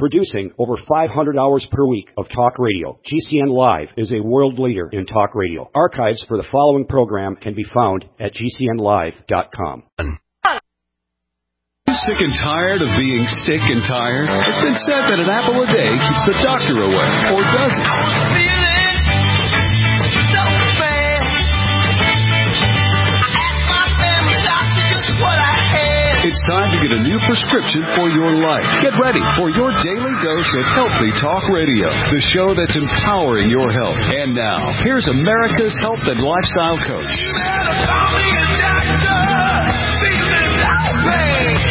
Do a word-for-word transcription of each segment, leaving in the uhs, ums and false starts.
Producing over five hundred hours per week of talk radio, G C N Live is a world leader in talk radio. Archives for the following program can be found at G C N live dot com. Sick and tired of being sick and tired? It's been said that an apple a day keeps the doctor away, or does it? I was feeling so bad. I asked my family doctor just what I had. It's time to get a new prescription for your life. Get ready for your daily dose of Healthy Talk Radio, the show that's empowering your health. And now, here's America's health and lifestyle coach. You better call me a doctor. Feeling so bad.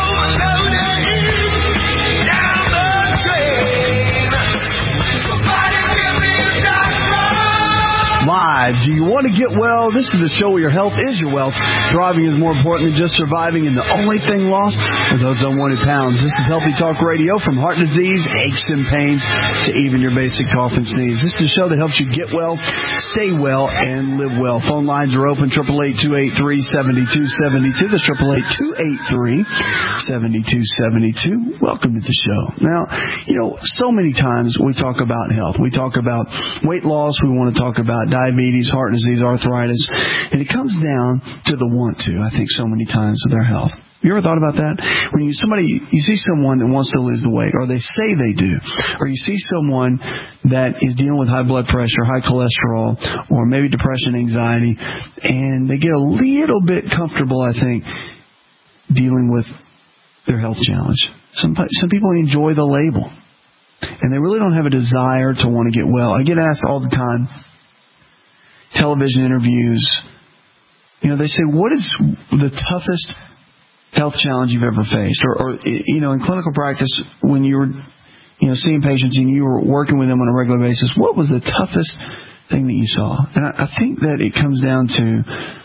Live. Do you want to get well? This is the show where your health is your wealth. Thriving is more important than just surviving, and the only thing lost are those unwanted pounds. This is Healthy Talk Radio, from heart disease, aches and pains, to even your basic cough and sneeze. This is the show that helps you get well, stay well, and live well. Phone lines are open, eight eight eight, two eight three, seven two seven two. That's eight eight eight, two eight three, seven two seven two. Welcome to the show. Now, you know, so many times we talk about health. We talk about weight loss. We want to talk about diabetes, heart disease, arthritis, and it comes down to the want to, I think, so many times with their health. You ever thought about that? When you somebody you see someone that wants to lose the weight, or they say they do, or you see someone that is dealing with high blood pressure, high cholesterol, or maybe depression, anxiety, and they get a little bit comfortable, I think, dealing with their health challenge. Some some people enjoy the label, and they really don't have a desire to want to get well. I get asked all the time, television interviews, you know, they say, what is the toughest health challenge you've ever faced? Or, or, you know, in clinical practice, when you were, you know, seeing patients and you were working with them on a regular basis, what was the toughest thing that you saw? And I, I think that it comes down to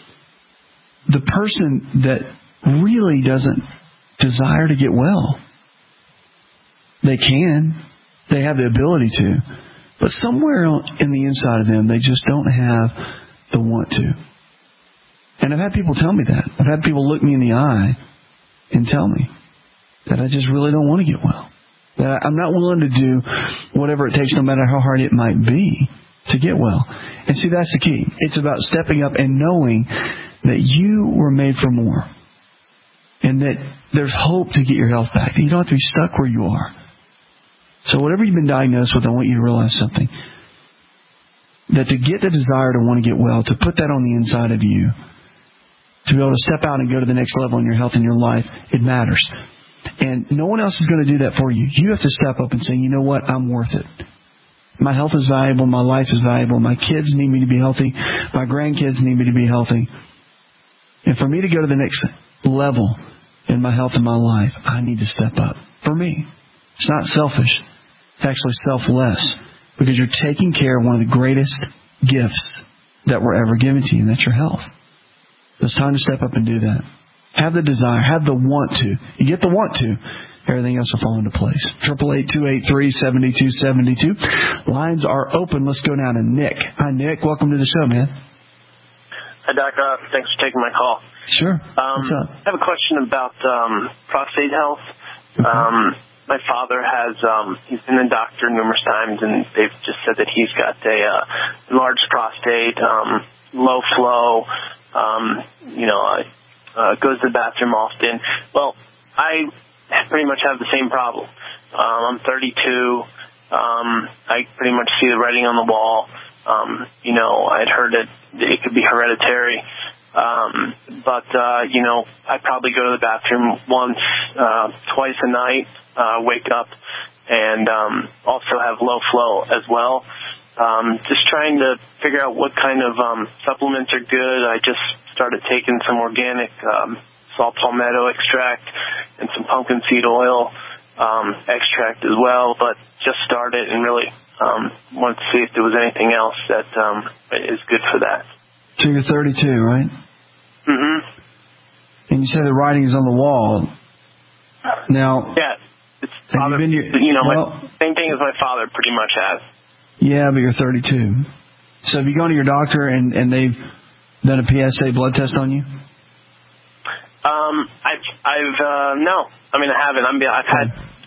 the person that really doesn't desire to get well. They can. They have the ability to. But somewhere in the inside of them, they just don't have the want to. And I've had people tell me that. I've had people look me in the eye and tell me that I just really don't want to get well. That I'm not willing to do whatever it takes, no matter how hard it might be, to get well. And see, that's the key. It's about stepping up and knowing that you were made for more. And that there's hope to get your health back. That you don't have to be stuck where you are. So whatever you've been diagnosed with, I want you to realize something. That to get the desire to want to get well, to put that on the inside of you, to be able to step out and go to the next level in your health and your life, it matters. And no one else is going to do that for you. You have to step up and say, you know what, I'm worth it. My health is valuable. My life is valuable. My kids need me to be healthy. My grandkids need me to be healthy. And for me to go to the next level in my health and my life, I need to step up. For me. It's not selfish. It's actually selfless, because you're taking care of one of the greatest gifts that were ever given to you, and that's your health. It's time to step up and do that. Have the desire. Have the want to. You get the want to, everything else will fall into place. eight eight eight, two eight three, seven two seven two. Lines are open. Let's go down to Nick. Hi, Nick. Welcome to the show, man. Hi, Doc. Uh, thanks for taking my call. Sure. Um, What's up? I have a question about um, prostate health. Okay. Um My father has, um, he's been a doctor numerous times, and they've just said that he's got a uh, enlarged prostate, um, low flow, um, you know, uh, uh, goes to the bathroom often. Well, I pretty much have the same problem. Um, I'm thirty-two. Um, I pretty much see the writing on the wall. Um, you know, I'd heard that it could be hereditary. Um, but, uh, you know, I probably go to the bathroom once, uh, twice a night, uh, wake up, and, um, also have low flow as well. Um, just trying to figure out what kind of, um, supplements are good. I just started taking some organic, um, saw palmetto extract and some pumpkin seed oil, um, extract as well, but just started and really, um, wanted to see if there was anything else that, um, is good for that. So you're thirty-two, right? Mm-hmm. And you said the writing is on the wall. Now, yeah, it's have father, you been your, you know, well, my, same thing as my father pretty much has. Yeah, but you're thirty-two. So have you gone to your doctor and, and they've done a P S A blood test on you? Um, I've, I've, uh, no. I mean, I haven't. I mean, I've had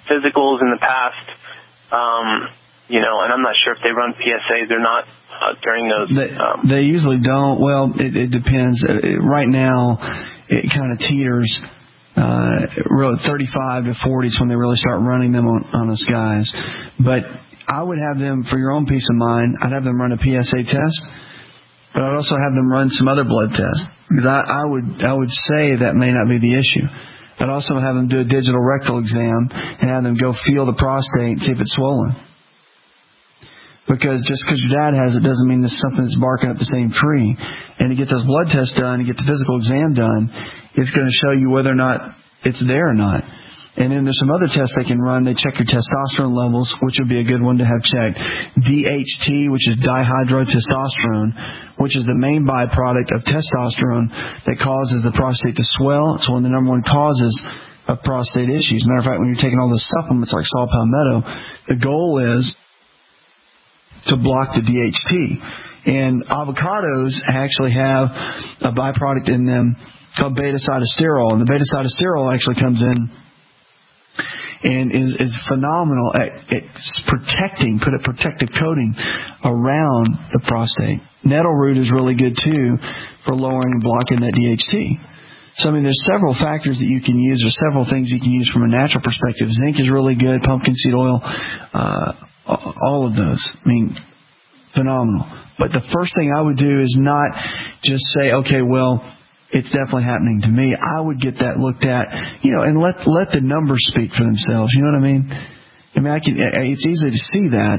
physicals in the past, um, you know, and I'm not sure if they run P S As or not uh, during those. They, um, they usually don't. Well, it, it depends. It, right now, it kind of teeters. Uh, really thirty-five to forty is when they really start running them on, on us guys. But I would have them, for your own peace of mind, I'd have them run a P S A test, but I'd also have them run some other blood tests, because I, I would I would say that may not be the issue. I'd also have them do a digital rectal exam and have them go feel the prostate and see if it's swollen. Because just because your dad has it doesn't mean there's something that's barking up the same tree. And to get those blood tests done, to get the physical exam done, it's going to show you whether or not it's there or not. And then there's some other tests they can run. They check your testosterone levels, which would be a good one to have checked. D H T, which is dihydrotestosterone, which is the main byproduct of testosterone that causes the prostate to swell. It's one of the number one causes of prostate issues. Matter of fact, when you're taking all those supplements like saw palmetto, the goal is to block the D H T. And avocados actually have a byproduct in them called beta-cytosterol. And the beta-cytosterol actually comes in and is, is phenomenal at, at protecting, put a protective coating around the prostate. Nettle root is really good, too, for lowering and blocking that D H T. So, I mean, there's several factors that you can use. There's several things you can use from a natural perspective. Zinc is really good, pumpkin seed oil, uh, all of those. I mean, phenomenal. But the first thing I would do is not just say, okay, well, it's definitely happening to me. I would get that looked at, you know, and let let the numbers speak for themselves. You know what I mean? I mean, I can. It's easy to see that,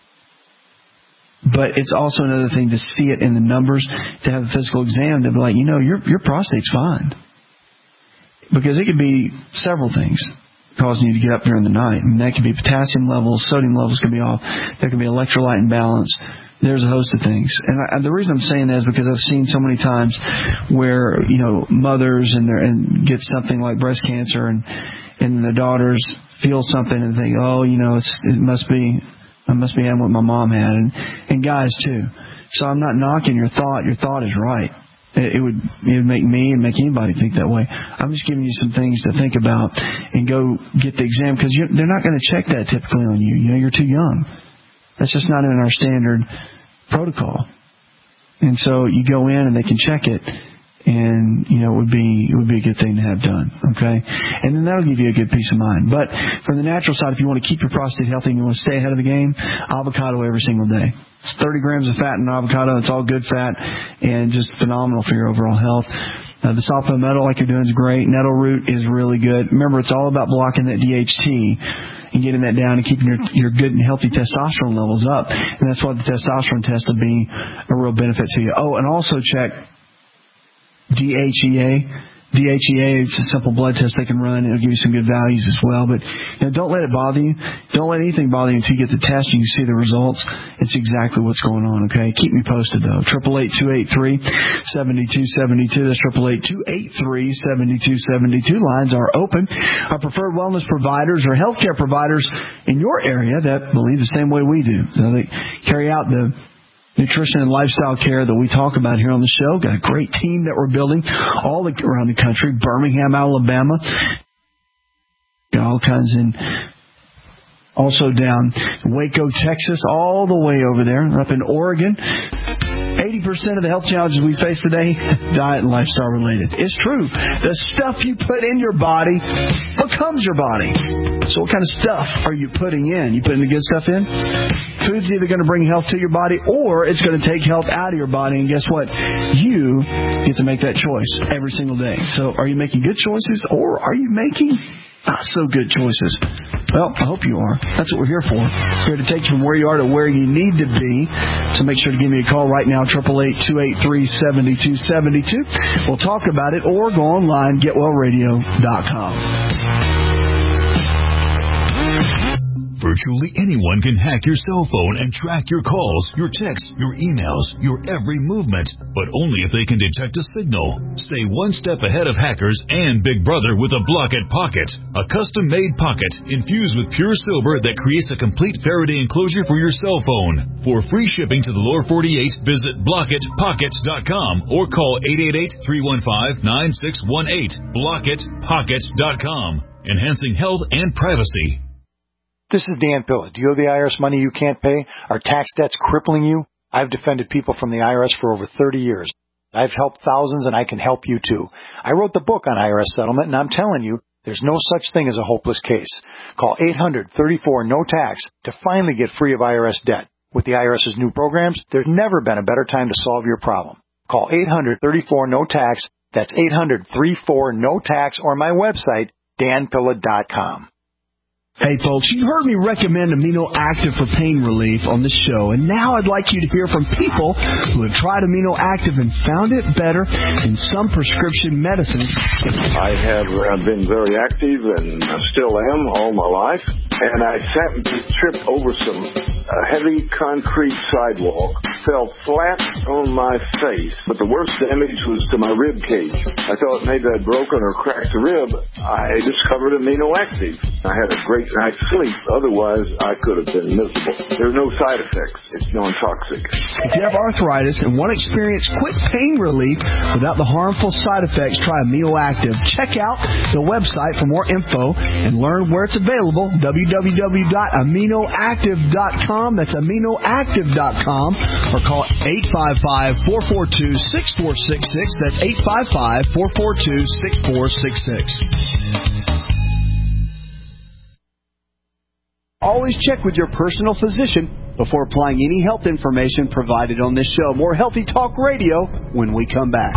but it's also another thing to see it in the numbers, to have a physical exam, to be like, you know, your your prostate's fine, because it could be several things causing you to get up during the night. I mean, that could be potassium levels, sodium levels could be off, there could be electrolyte imbalance. There's a host of things. And, I, and the reason I'm saying that is because I've seen so many times where, you know, mothers and, and get something like breast cancer, and and the daughters feel something and think, oh, you know, it's, it must be, I must be having what my mom had. And, and guys, too. So I'm not knocking your thought. Your thought is right. It, it would it would make me and make anybody think that way. I'm just giving you some things to think about and go get the exam, because they're not going to check that typically on you. You know, you're too young. That's just not in our standard protocol. And so you go in and they can check it, and, you know, it would be it would be a good thing to have done, okay? And then that'll give you a good peace of mind. But from the natural side, if you want to keep your prostate healthy and you want to stay ahead of the game, avocado every single day. It's thirty grams of fat in an avocado. It's all good fat and just phenomenal for your overall health. Uh, the saw palmetto, like you're doing, is great. Nettle root is really good. Remember, it's all about blocking that D H T and getting that down and keeping your your good and healthy testosterone levels up. And that's why the testosterone test will be a real benefit to you. Oh, and also check D H E A. D H E A, it's a simple blood test they can run. It'll give you some good values as well. But, you know, don't let it bother you. Don't let anything bother you until you get the test and you see the results. It's exactly what's going on, okay? Keep me posted, though. eight eight eight, two eight three, seven two seven two. That's eight eight eight, two eight three, seven two seven two. Lines are open. Our preferred wellness providers or healthcare providers in your area that believe the same way we do. So they carry out the nutrition and lifestyle care that we talk about here on the show. Got a great team that we're building all the, around the country. Birmingham, Alabama. Got all kinds in. Also down Waco, Texas, all the way over there. Up in Oregon. eighty percent of the health challenges we face today, diet and lifestyle related. It's true. The stuff you put in your body becomes your body. So what kind of stuff are you putting in? You putting the good stuff in? Food's either going to bring health to your body or it's going to take health out of your body. And guess what? You get to make that choice every single day. So are you making good choices or are you making not so good choices? Well, I hope you are. That's what we're here for. We're here to take you from where you are to where you need to be. So make sure to give me a call right now, eight eight eight, two eight three, seven two seven two. We'll talk about it, or go online, get well radio dot com. Virtually anyone can hack your cell phone and track your calls, your texts, your emails, your every movement, but only if they can detect a signal. Stay one step ahead of hackers and Big Brother with a Blockit Pocket, a custom-made pocket infused with pure silver that creates a complete Faraday enclosure for your cell phone. For free shipping to the lower forty-eight, visit blockit pocket dot com or call eight eight eight, three one five, nine six one eight. blockit pocket dot com, enhancing health and privacy. This is Dan Pilla. Do you owe the I R S money you can't pay? Are tax debts crippling you? I've defended people from the I R S for over thirty years. I've helped thousands, and I can help you too. I wrote the book on I R S settlement, and I'm telling you, there's no such thing as a hopeless case. Call eight hundred, thirty-four, no tax to finally get free of I R S debt. With the IRS's new programs, there's never been a better time to solve your problem. Call eight hundred, thirty-four, no tax. That's eight hundred, thirty-four, no tax, or my website, dan pilla dot com. Hey folks, you've heard me recommend Amino Active for pain relief on this show, and now I'd like you to hear from people who have tried Amino Active and found it better than some prescription medicines. I have uh, been very active, and I still am all my life, and I sat and tripped over some uh, heavy concrete sidewalk, fell flat on my face, but the worst damage was to my rib cage. I thought maybe I'd broken or cracked the rib. I discovered Amino Active. I had a great night's sleep. Otherwise, I could have been miserable. There are no side effects. It's non-toxic. If you have arthritis and want to experience quick pain relief without the harmful side effects, try Amino Active. Check out the website for more info and learn where it's available, w w w dot amino active dot com. That's amino active dot com. Or call eight five five, four four two, six four six six. That's eight five five, four four two, six four six six. Always check with your personal physician before applying any health information provided on this show. More Healthy Talk Radio when we come back.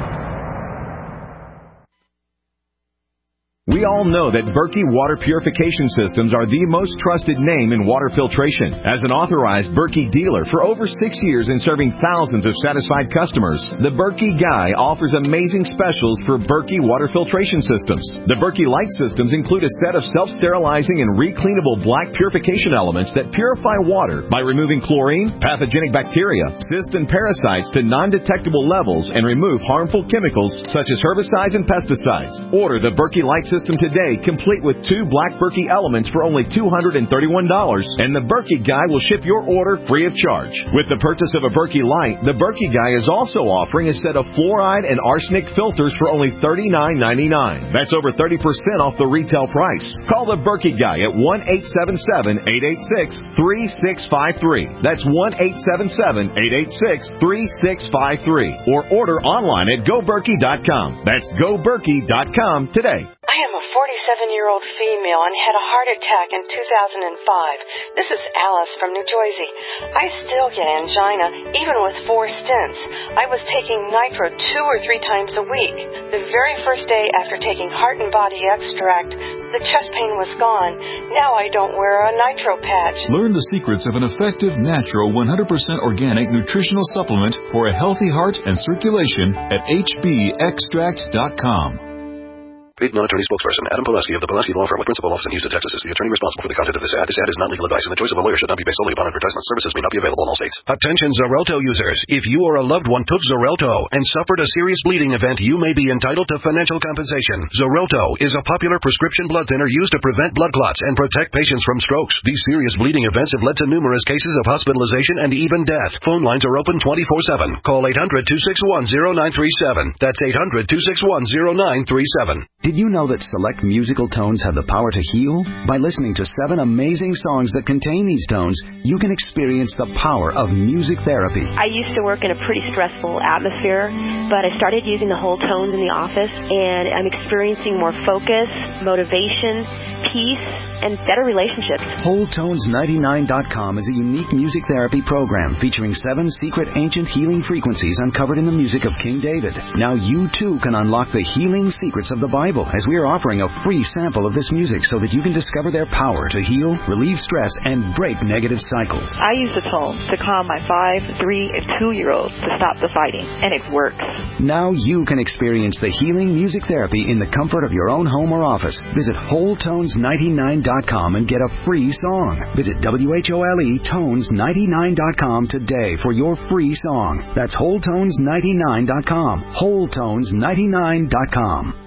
We all know that Berkey Water Purification Systems are the most trusted name in water filtration. As an authorized Berkey dealer for over six years and serving thousands of satisfied customers, the Berkey Guy offers amazing specials for Berkey Water Filtration Systems. The Berkey Light Systems include a set of self-sterilizing and recleanable black purification elements that purify water by removing chlorine, pathogenic bacteria, cysts, and parasites to non-detectable levels and remove harmful chemicals such as herbicides and pesticides. Order the Berkey Light System today, complete with two black Berkey elements for only two hundred thirty-one dollars, and the Berkey Guy will ship your order free of charge. With the purchase of a Berkey Light, the Berkey Guy is also offering a set of fluoride and arsenic filters for only thirty-nine ninety-nine. That's over thirty percent off the retail price. Call the Berkey Guy at one eight seven seven, eight eight six, three six five three. That's one eight seven seven, eight eight six, three six five three. Or order online at go berkey dot com. That's go berkey dot com today. I am a forty-seven-year-old female and had a heart attack in two thousand five. This is Alice from New Jersey. I still get angina, even with four stents. I was taking nitro two or three times a week. The very first day after taking Heart and Body Extract, the chest pain was gone. Now I don't wear a nitro patch. Learn the secrets of an effective, natural, one hundred percent organic nutritional supplement for a healthy heart and circulation at h b extract dot com. Paid non-attorney spokesperson Adam Pulaski of the Pulaski Law Firm with principal office in Houston, Texas is the attorney responsible for the content of this ad. This ad is not legal advice, and the choice of a lawyer should not be based solely upon advertisement. Services may not be available in all states. Attention Xarelto users. If you or a loved one took Xarelto and suffered a serious bleeding event, you may be entitled to financial compensation. Xarelto is a popular prescription blood thinner used to prevent blood clots and protect patients from strokes. These serious bleeding events have led to numerous cases of hospitalization and even death. Phone lines are open twenty-four seven. Call eight hundred, two six one, zero nine three seven. That's eight hundred, two six one, zero nine three seven. Did you know that select musical tones have the power to heal? By listening to seven amazing songs that contain these tones, you can experience the power of music therapy. I used to work in a pretty stressful atmosphere, but I started using the whole tones in the office, and I'm experiencing more focus, motivation, peace, and better relationships. Whole Tones ninety-nine dot com is a unique music therapy program featuring seven secret ancient healing frequencies uncovered in the music of King David. Now you too can unlock the healing secrets of the Bible, as we are offering a free sample of this music so that you can discover their power to heal, relieve stress, and break negative cycles. I use the tones to calm my five, three, and two-year-olds to stop the fighting, and it works. Now you can experience the healing music therapy in the comfort of your own home or office. Visit Whole Tones ninety-nine dot com and get a free song. Visit W H O L E Tones ninety-nine dot com today for your free song. That's Whole Tones ninety-nine dot com. Whole Tones ninety-nine dot com.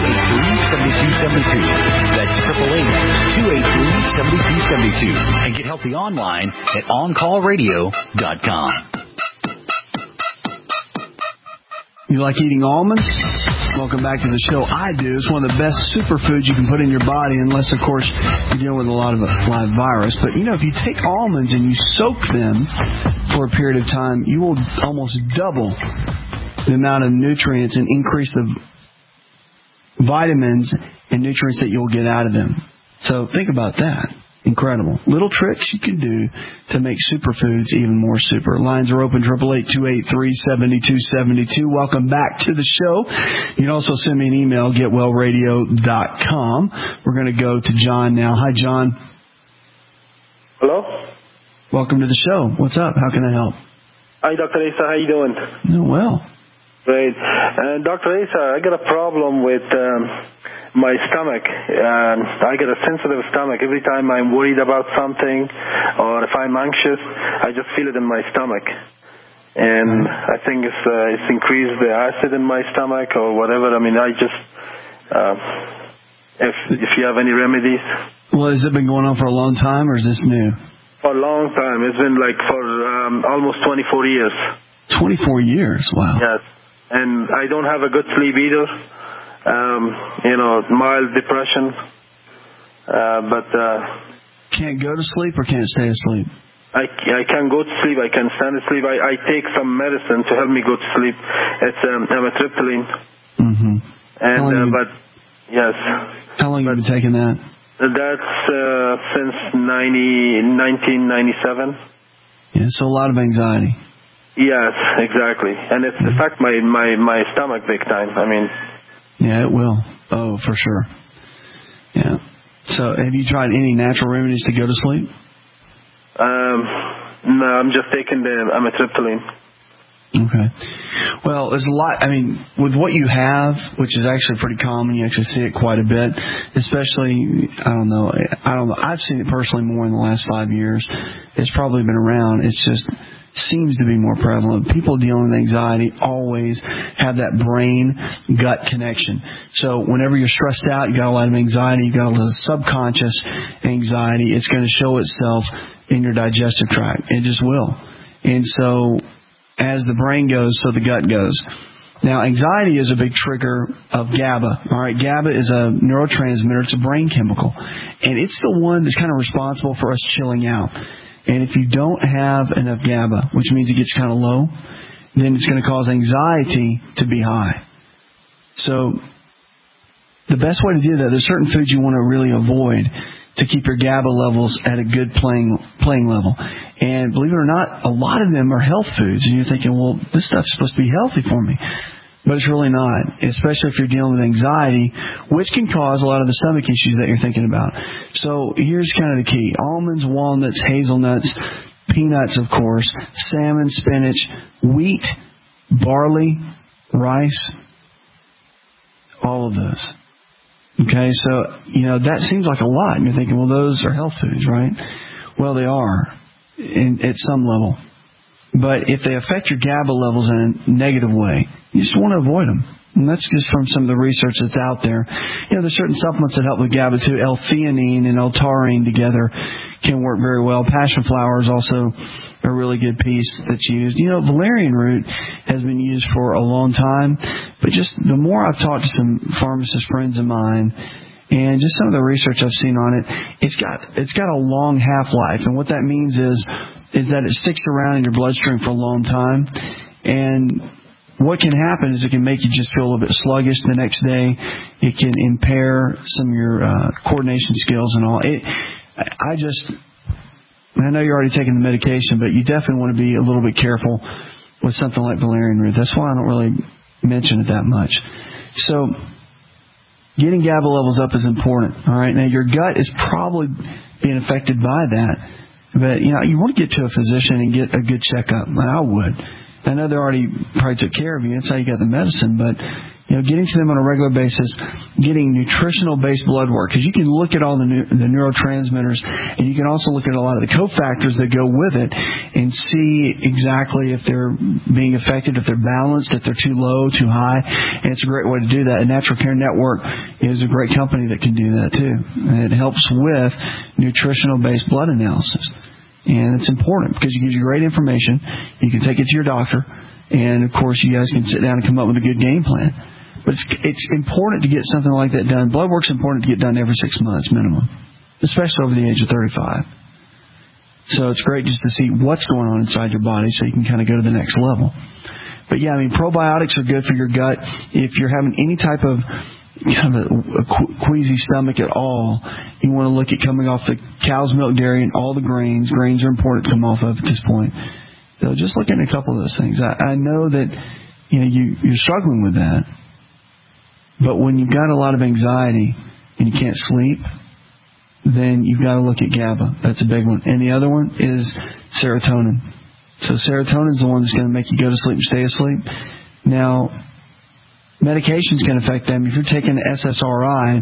That's eight eight eight, two eight three, seven two seven two. And get help healthy online at on call radio dot com. You like eating almonds? Welcome back to the show. I do. It's one of the best superfoods you can put in your body, unless, of course, you're dealing with a lot of a live virus. But, you know, if you take almonds and you soak them for a period of time, you will almost double the amount of nutrients and increase the vitamins and nutrients that you'll get out of them. So think about that. Incredible. Little tricks you can do to make superfoods even more super. Lines are open, eight eight eight, two eight three, seven two seven two. Welcome back to the show. You can also send me an email, get well radio dot com. We're going to go to John now. Hi, John. Hello? Welcome to the show. What's up? How can I help? Hi, Doctor Asa. How you doing? Oh, well. Great. Uh, Doctor Asa, I got a problem with... Um, my stomach. Uh, I get a sensitive stomach. Every time I'm worried about something or if I'm anxious, I just feel it in my stomach. And I think it's, uh, it's increased the acid in my stomach or whatever. I mean, I just, uh, if, if you have any remedies. Well, has it been going on for a long time or is this new? For a long time. It's been like for um, almost twenty-four years. twenty-four years? Wow. Yes. And I don't have a good sleep either. Um, you know, mild depression, uh, but, uh... Can't go to sleep or can't stay asleep? I, I can go to sleep, I can stand asleep, I, I take some medicine to help me go to sleep. It's, um, amitriptyline. Mm-hmm. And, uh, you, but, yes. How long have you been taking that? That's, uh, since nineteen ninety-seven. Yeah, so a lot of anxiety. Yes, exactly. And it's mm-hmm. affected my, my, my stomach big time, I mean... Yeah, it will. Oh, for sure. Yeah. So have you tried any natural remedies to go to sleep? Um, no, I'm just taking the amitriptyline. Okay. Well, there's a lot. I mean, with what you have, which is actually pretty common, you actually see it quite a bit, especially, I don't know, I don't know. I've seen it personally more in the last five years. It's probably been around. It's just... seems to be more prevalent. People dealing with anxiety always have that brain-gut connection. So whenever you're stressed out, you got a lot of anxiety, you got a lot of subconscious anxiety, it's going to show itself in your digestive tract. It just will. And so as the brain goes, so the gut goes. Now, anxiety is a big trigger of GABA. All right, GABA is a neurotransmitter. It's a brain chemical. And it's the one that's kind of responsible for us chilling out. And if you don't have enough GABA, which means it gets kind of low, then it's going to cause anxiety to be high. So the best way to do that, there's certain foods you want to really avoid to keep your GABA levels at a good playing playing level. And believe it or not, a lot of them are health foods. And you're thinking, well, this stuff's supposed to be healthy for me. But it's really not, especially if you're dealing with anxiety, which can cause a lot of the stomach issues that you're thinking about. So here's kind of the key. Almonds, walnuts, hazelnuts, peanuts, of course, salmon, spinach, wheat, barley, rice, all of those. Okay, so, you know, that seems like a lot. And you're thinking, well, those are health foods, right? Well, they are in, at some level. But if they affect your GABA levels in a negative way, you just want to avoid them. And that's just from some of the research that's out there. You know, there's certain supplements that help with GABA too. L-theanine and L-taurine together can work very well. Passion flower is also a really good piece that's used. You know, valerian root has been used for a long time. But just the more I've talked to some pharmacist friends of mine, and just some of the research I've seen on it, it's got it's got a long half-life. And what that means is is that it sticks around in your bloodstream for a long time. And what can happen is it can make you just feel a little bit sluggish the next day. It can impair some of your uh, coordination skills and all. It, I just, I know you're already taking the medication, but you definitely want to be a little bit careful with something like valerian root. That's why I don't really mention it that much. So getting GABA levels up is important. All right. Now your gut is probably being affected by that. But, you know, you want to get to a physician and get a good checkup. I would. I know they already probably took care of you. That's how you got the medicine. But, you know, getting to them on a regular basis, getting nutritional-based blood work. Because you can look at all the, new, the neurotransmitters, and you can also look at a lot of the cofactors that go with it and see exactly if they're being affected, if they're balanced, if they're too low, too high. And it's a great way to do that. And Natural Care Network is a great company that can do that, too. And it helps with nutritional-based blood analysis. And it's important because it gives you great information. You can take it to your doctor. And, of course, you guys can sit down and come up with a good game plan. But it's, it's important to get something like that done. Blood work's important to get done every six months minimum, especially over the age of thirty-five. So it's great just to see what's going on inside your body so you can kind of go to the next level. But, yeah, I mean, probiotics are good for your gut. If you're having any type of kind of a, a queasy stomach at all, you want to look at coming off the cow's milk dairy and all the grains. Grains are important to come off of at this point. So just look at a couple of those things. I, I know that you know you, you're struggling with that, but when you've got a lot of anxiety and you can't sleep, then you've got to look at GABA. That's a big one. And the other one is serotonin. So serotonin is the one that's going to make you go to sleep and stay asleep. Now, medications can affect them. If you're taking S S R I,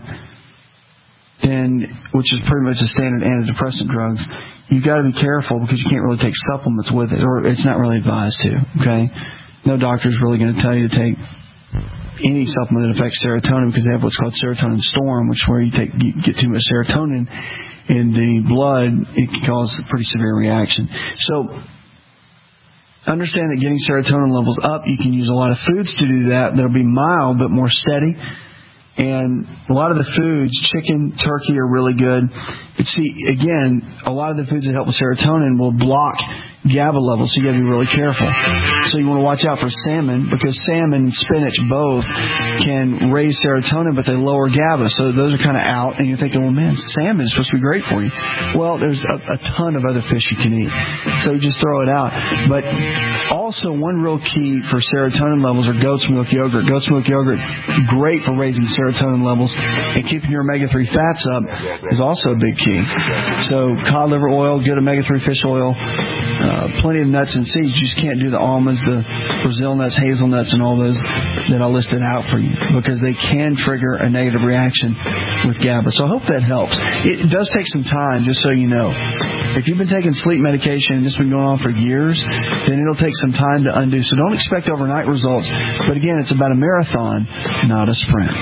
then which is pretty much the standard antidepressant drugs, you've got to be careful because you can't really take supplements with it, or it's not really advised to, okay? No doctor is really going to tell you to take any supplement that affects serotonin because they have what's called serotonin storm, which is where you, take, you get too much serotonin in the blood, it can cause a pretty severe reaction. So understand that getting serotonin levels up, you can use a lot of foods to do that. That'll be mild but more steady. And a lot of the foods, chicken, turkey, are really good. But see, again, a lot of the foods that help with serotonin will block GABA levels, so you got to be really careful. So you want to watch out for salmon, because salmon and spinach both can raise serotonin, but they lower GABA. So those are kind of out, and you're thinking, well, man, salmon is supposed to be great for you. Well, there's a, a ton of other fish you can eat. So you just throw it out. But also, one real key for serotonin levels are goat's milk yogurt. Goat's milk yogurt, great for raising serotonin levels, and keeping your omega three fats up is also a big key. So cod liver oil, good omega three fish oil, uh, plenty of nuts and seeds. You just can't do the almonds, the Brazil nuts, hazelnuts, and all those that I listed out for you, because they can trigger a negative reaction with GABA. So I hope that helps. It does take some time, just so you know. If you've been taking sleep medication and this has been going on for years, then it'll take some time to undo. So don't expect overnight results. But again, it's about a marathon, not a sprint.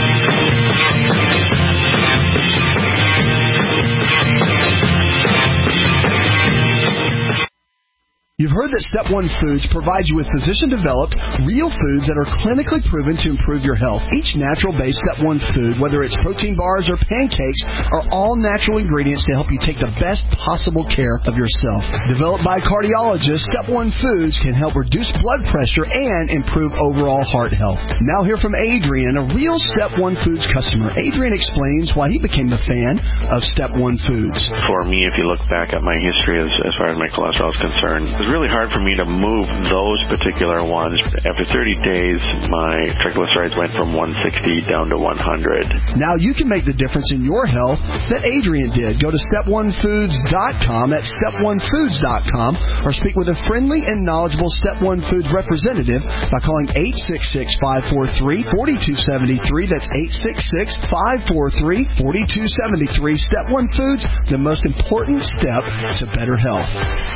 You've heard that Step one Foods provides you with physician-developed, real foods that are clinically proven to improve your health. Each natural-based Step one food, whether it's protein bars or pancakes, are all natural ingredients to help you take the best possible care of yourself. Developed by cardiologists, Step one Foods can help reduce blood pressure and improve overall heart health. Now hear from Adrian, a real Step one Foods customer. Adrian explains why he became a fan of Step one Foods. For me, if you look back at my history as, as far as my cholesterol is concerned, it was really hard for me to move those particular ones. After thirty days, my triglycerides went from one sixty down to one hundred. Now you can make the difference in your health that Adrian did. Go to step one foods dot com. That's step one foods dot com. Or speak with a friendly and knowledgeable Step one Foods representative by calling eight six six, five four three, four two seven three. That's eight six six, five four three, four two seven three. Step one Foods, the most important step to better health.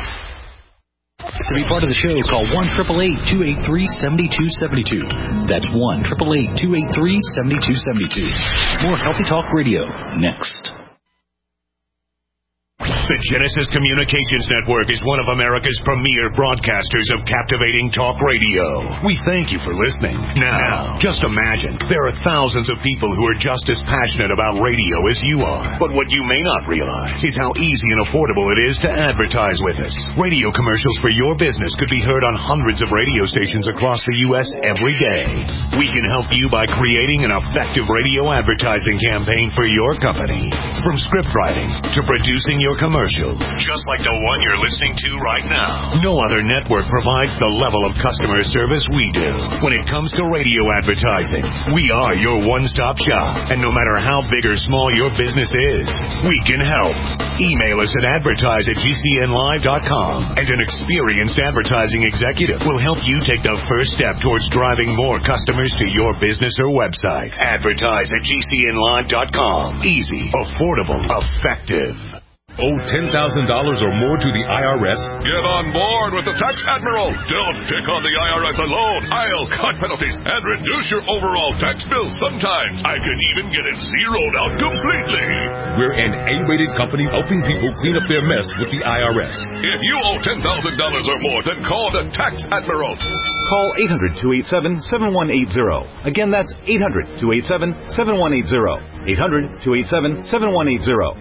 To be part of the show, call one eight eight eight, two eight three, seven two seven two. That's one eight eight eight, two eight three, seven two seven two. More Healthy Talk Radio next. The Genesis Communications Network is one of America's premier broadcasters of captivating talk radio. We thank you for listening. Now, just imagine, there are thousands of people who are just as passionate about radio as you are. But what you may not realize is how easy and affordable it is to advertise with us. Radio commercials for your business could be heard on hundreds of radio stations across the U S every day. We can help you by creating an effective radio advertising campaign for your company. From script writing to producing your commercial, just like the one you're listening to right now. No other network provides the level of customer service we do. When it comes to radio advertising, we are your one-stop shop. And no matter how big or small your business is, we can help. Email us at advertise at G C N live dot com, and an experienced advertising executive will help you take the first step towards driving more customers to your business or website. Advertise at G C N live dot com. Easy, affordable, effective. Owe ten thousand dollars or more to the I R S? Get on board with the Tax Admiral. Don't pick on the I R S alone. I'll cut penalties and reduce your overall tax bill. Sometimes I can even get it zeroed out completely. We're an A-rated company helping people clean up their mess with the I R S. If you owe ten thousand dollars or more, then call the Tax Admiral. Call eight hundred, two eight seven, seven one eight zero. Again, that's eight hundred, two eight seven, seven one eight zero. eight hundred, two eight seven, seven one eight zero.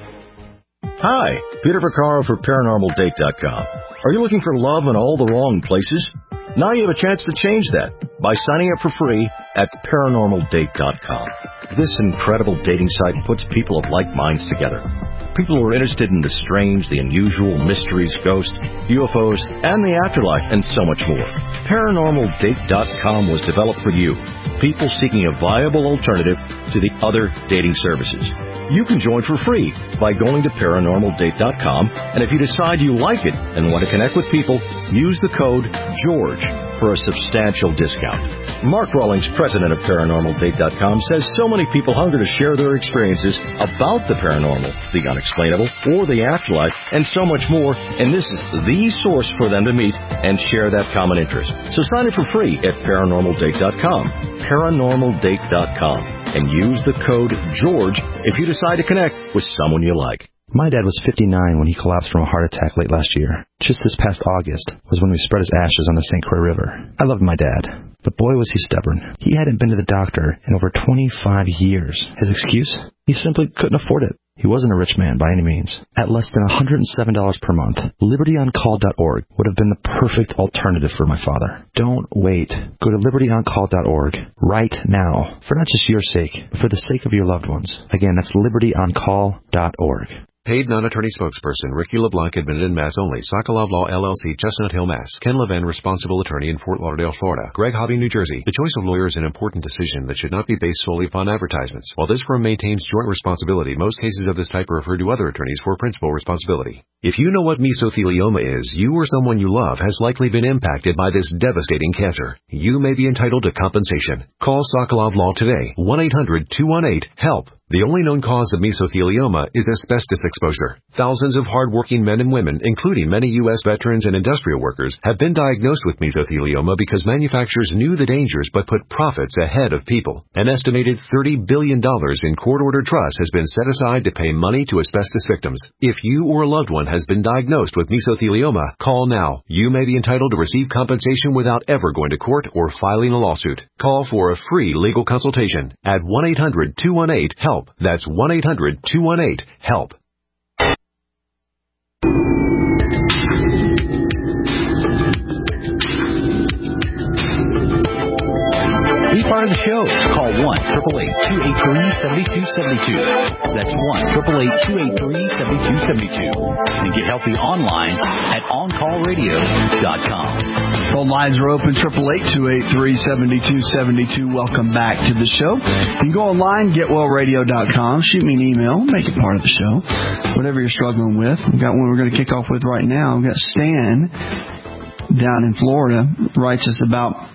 Hi, Peter Vaccaro for Paranormal Date dot com. Are you looking for love in all the wrong places? Now you have a chance to change that by signing up for free at Paranormal Date dot com. This incredible dating site puts people of like minds together. People who are interested in the strange, the unusual, mysteries, ghosts, U F Os, and the afterlife, and so much more. Paranormal Date dot com was developed for you, people seeking a viable alternative to the other dating services. You can join for free by going to Paranormal Date dot com, and if you decide you like it and want to connect with people, use the code GEORGE for a substantial discount. Mark Rawlings, president of Paranormal Date dot com, says so many people hunger to share their experiences about the paranormal, the unexplainable, or the afterlife, and so much more, and this is the source for them to meet and share that common interest. So sign up for free at Paranormal Date dot com, Paranormal Date dot com, and use the code GEORGE if you decide to connect with someone you like. My dad was fifty-nine when he collapsed from a heart attack late last year. Just this past August was when we spread his ashes on the Saint Croix River. I loved my dad, but boy was he stubborn. He hadn't been to the doctor in over twenty-five years. His excuse? He simply couldn't afford it. He wasn't a rich man by any means. At less than one hundred seven dollars per month, Liberty On Call dot org would have been the perfect alternative for my father. Don't wait. Go to Liberty On Call dot org right now, for not just your sake, but for the sake of your loved ones. Again, that's Liberty On Call dot org. Paid non-attorney spokesperson Ricky LeBlanc, admitted in Mass only. Sokolov Law, L L C, Chestnut Hill, Mass. Ken Levin, responsible attorney in Fort Lauderdale, Florida. Greg Hobby, New Jersey. The choice of lawyer is an important decision that should not be based solely upon advertisements. While this firm maintains joint responsibility, most cases of this type are referred to other attorneys for principal responsibility. If you know what mesothelioma is, you or someone you love has likely been impacted by this devastating cancer. You may be entitled to compensation. Call Sokolov Law today, one eight hundred, two one eight, HELP. The only known cause of mesothelioma is asbestos exposure. Thousands of hard-working men and women, including many U S veterans and industrial workers, have been diagnosed with mesothelioma because manufacturers knew the dangers but put profits ahead of people. An estimated thirty billion dollars in court-ordered trust has been set aside to pay money to asbestos victims. If you or a loved one has been diagnosed with mesothelioma, call now. You may be entitled to receive compensation without ever going to court or filing a lawsuit. Call for a free legal consultation at one eight hundred, two one eight, HELP. That's one eight hundred, two one eight, HELP. Be part of the show. Call one, eight eight eight, two eight three, seven two seven two. That's one, eight eight eight, two eight three, seven two seven two. And get healthy online at on call radio dot com. Phone lines are open, eight eight eight, two eight three, seven two seven two. Welcome back to the show. You can go online, get well radio dot com. Shoot me an email. Make it part of the show. Whatever you're struggling with. We've got one we're going to kick off with right now. We've got Stan down in Florida writes us about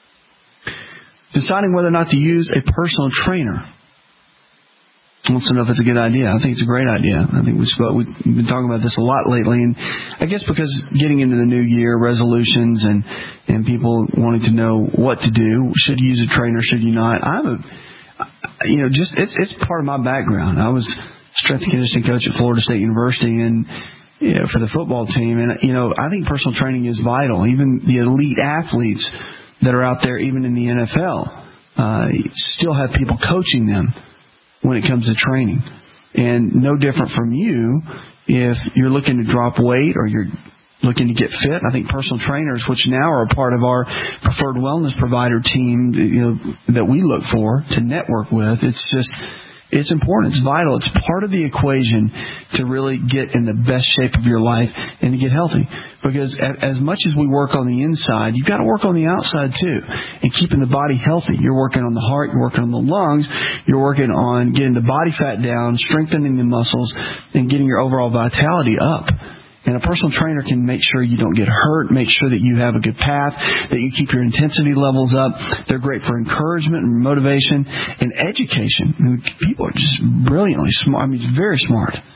deciding whether or not to use a personal trainer. Wants to know if it's a good idea. I think it's a great idea. I think we spoke, we've been talking about this a lot lately, and I guess because getting into the new year, resolutions and and people wanting to know what to do. Should you use a trainer? Should you not? I'm a, you know, just it's it's part of my background. I was strength and conditioning coach at Florida State University, and you know, for the football team, and you know, I think personal training is vital. Even the elite athletes that are out there, even in the N F L, uh, still have people coaching them when it comes to training. And no different from you, if you're looking to drop weight or you're looking to get fit, I think personal trainers, which now are a part of our preferred wellness provider team, you know, that we look for to network with, it's just, it's important. It's vital. It's part of the equation to really get in the best shape of your life and to get healthy. Because as much as we work on the inside, you've got to work on the outside too. And keeping the body healthy. You're working on the heart. You're working on the lungs. You're working on getting the body fat down, strengthening the muscles, and getting your overall vitality up. And a personal trainer can make sure you don't get hurt, make sure that you have a good path, that you keep your intensity levels up. They're great for encouragement and motivation and education. I mean, people are just brilliantly smart. I mean, very smart.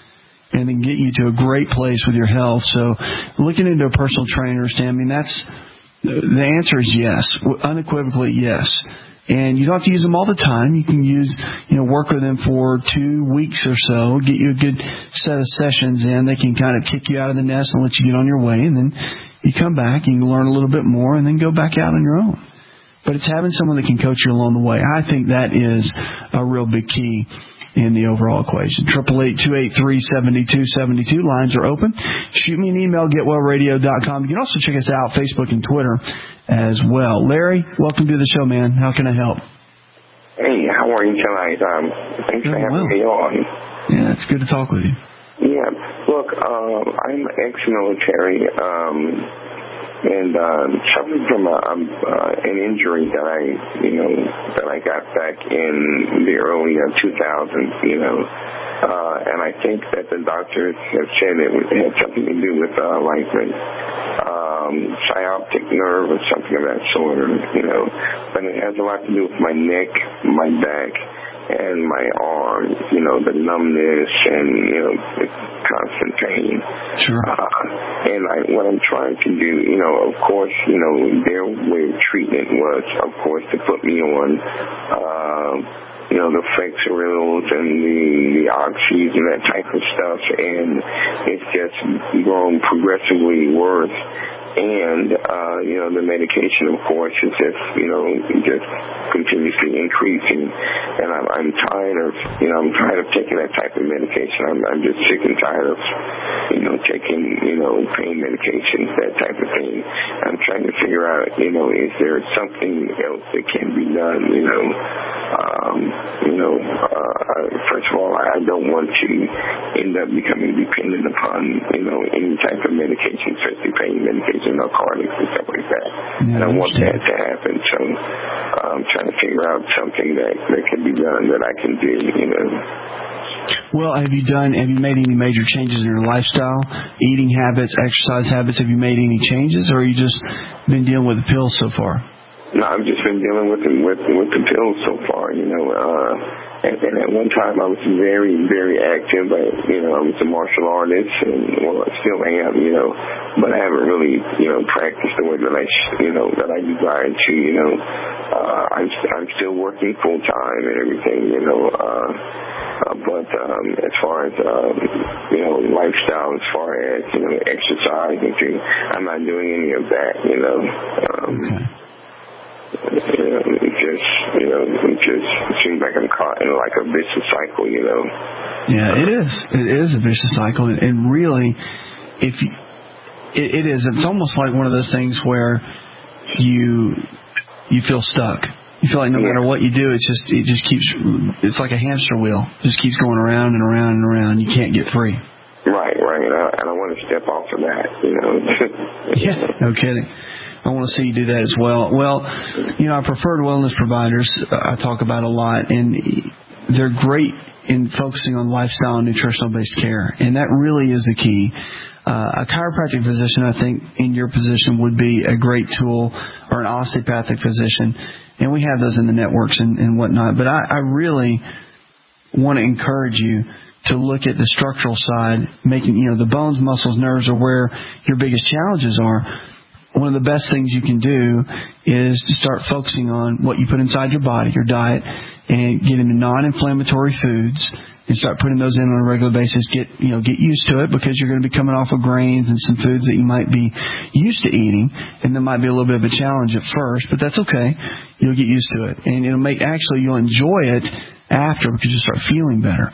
and then get you to a great place with your health. So looking into a personal trainer, Stan, I mean, that's the answer is yes, unequivocally yes. And you don't have to use them all the time. You can use, you know, work with them for two weeks or so, get you a good set of sessions in. They can kind of kick you out of the nest and let you get on your way, and then you come back and you learn a little bit more and then go back out on your own. But it's having someone that can coach you along the way. I think that is a real big key in the overall equation. Triple eight two eight three seventy two seventy two. Lines are open. Shoot me an email, get well radio dot com. You can also check us out Facebook and Twitter as well. Larry, welcome to the show, man. How can I help? Hey, how are you tonight? Um, thanks for having well. me on. Yeah, it's good to talk with you. Yeah, look, um, I'm ex-military. Um, And um, suffering from a, um, uh, an injury that I, you know, that I got back in the early uh, two thousands, you know, uh, and I think that the doctors have said it had something to do with uh, like the um, sciatic nerve or something of that sort, you know, but it has a lot to do with my neck, my back, and my arms, you know, the numbness and, you know, the constant pain. Sure. Uh, and I, what I'm trying to do, you know, of course, you know, their way of treatment was, of course, to put me on, uh, you know, the Flexerils and the, the Oxys and that type of stuff, and it's just grown progressively worse. And, uh, you know, the medication, of course, is just, you know, just continuously increasing. And I'm, I'm tired of, you know, I'm tired of taking that type of medication. I'm, I'm just sick and tired of, you know, taking, you know, pain medications, that type of thing. I'm trying to figure out, you know, is there something else that can be done, you know? Um, you know, uh, first of all, I don't want to end up becoming dependent upon, you know, any type of medication, especially pain medication, narcotics and stuff like that. Yeah, I don't want that to happen. So I'm trying to figure out something that, that can be done that I can do, you know. Well, have you done, have you made any major changes in your lifestyle, eating habits, exercise habits? Have you made any changes, or have you just been dealing with the pills so far? No, I've just been dealing with the, with, with the pills so far, you know. Uh, and, and at one time I was very, very active. I, you know, I was a martial artist, and, well, I still am, you know. But I haven't really, you know, practiced the way that I, you know, that I desire to, you know. Uh, I'm, I'm still working full time and everything, you know. Uh, uh, but um, as far as, um, you know, lifestyle, as far as, you know, exercise and things, I'm not doing any of that, you know. Um, okay. You know, it just, you know, it just it seems like I'm caught in like a vicious cycle, you know. Yeah, it is. It is a vicious cycle, and really, if you, it, it is. It's almost like one of those things where you you feel stuck. You feel like no matter what you do, it's just it just keeps. It's like a hamster wheel. It just keeps going around and around and around. You can't get free. Right, right. And I, and I want to step off of that, you know. Yeah, no kidding. I want to see you do that as well. Well, you know, our preferred wellness providers uh, I talk about a lot, and they're great in focusing on lifestyle and nutritional-based care, and that really is the key. Uh, a chiropractic physician, I think, in your position would be a great tool, or an osteopathic physician, and we have those in the networks and, and whatnot. But I, I really want to encourage you to look at the structural side, making, you know, the bones, muscles, nerves are where your biggest challenges are. One of the best things you can do is to start focusing on what you put inside your body, your diet, and get into non-inflammatory foods and start putting those in on a regular basis. Get, you know, get used to it, because you're going to be coming off of grains and some foods that you might be used to eating, and that might be a little bit of a challenge at first, but that's okay. You'll get used to it, and it'll make, actually, you'll enjoy it after, because you'll start feeling better.